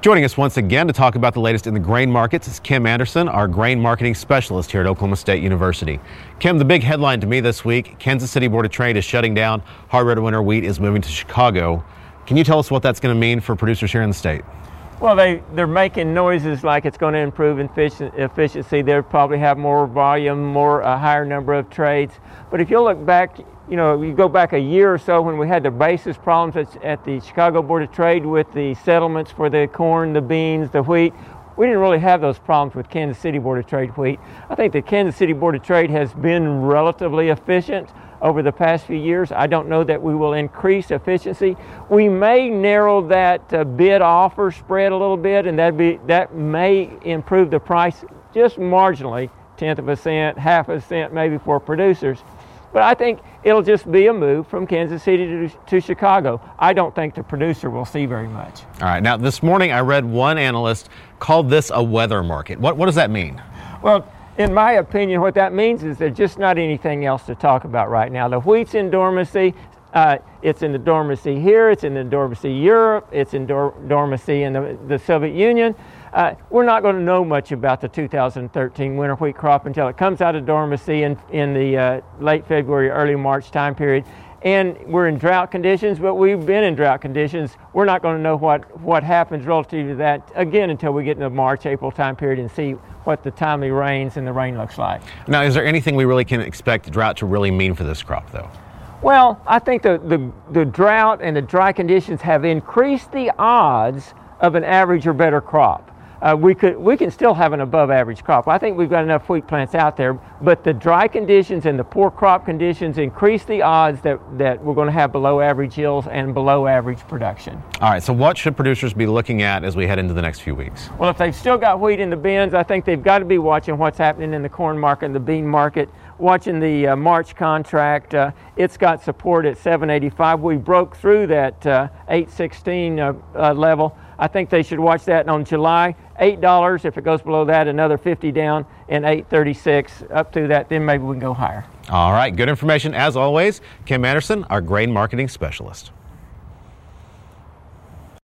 Joining us once again to talk about the latest in the grain markets is Kim Anderson, our grain marketing specialist here at Oklahoma State University. Kim, the big headline to me this week, Kansas City Board of Trade is shutting down. Hard red winter wheat is moving to Chicago. Can you tell us what that's going to mean for producers here in the state? Well, they're making noises like it's going to improve efficiency. They'll probably have more volume, a higher number of trades. But if you look back, you go back a year or so when we had the basis problems at the Chicago Board of Trade with the settlements for the corn, the beans, the wheat. We didn't really have those problems with Kansas City Board of Trade wheat. I think the Kansas City Board of Trade has been relatively efficient over the past few years. I don't know that we will increase efficiency. We may narrow that bid-offer spread a little bit, and that may improve the price just marginally, 1/10 of a cent, 1/2 a cent maybe for producers. But I think it'll just be a move from Kansas City to Chicago. I don't think the producer will see very much. All right. Now, this morning I read one analyst called this a weather market. What does that mean? Well, in my opinion, what that means is there's just not anything else to talk about right now. The wheat's in dormancy. It's in the dormancy here. It's in the dormancy Europe. It's in dormancy in the Soviet Union. We're not going to know much about the 2013 winter wheat crop until it comes out of dormancy in the late February, early March time period. And we're in drought conditions, but we've been in drought conditions. We're not going to know what happens relative to that, again, until we get in the March, April time period and see what the timely rains and the rain looks like. Now, is there anything we really can expect drought to really mean for this crop, though? Well, I think the drought and the dry conditions have increased the odds of an average or better crop. We can still have an above average crop. I think we've got enough wheat plants out there, but the dry conditions and the poor crop conditions increase the odds that we're going to have below average yields and below average production. All right, so what should producers be looking at as we head into the next few weeks? Well, if they've still got wheat in the bins, I think they've got to be watching what's happening in the corn market and the bean market, watching the March contract. It's got support at $7.85. We broke through that $8.16 level. I think they should watch that. And on July, $8. If it goes below that, another 50 down, and $8.36 up to that. Then maybe we can go higher. All right, good information as always. Kim Anderson, our grain marketing specialist.